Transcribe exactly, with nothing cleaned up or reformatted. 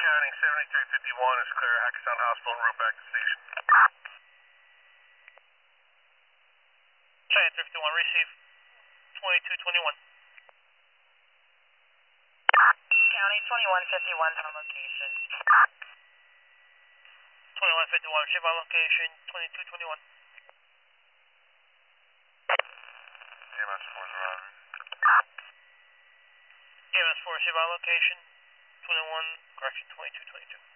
County, seventy-three fifty-one is clear. Hackettstown Hospital en route back to station. seventy-three fifty-one, receive twenty-two twenty-one. County, twenty-one fifty-one on location. twenty-one fifty-one, receive on location, twenty-two twenty-one. E M S four is arriving. E M S four, receive on location, twenty-one, correction, twenty-two twenty-two.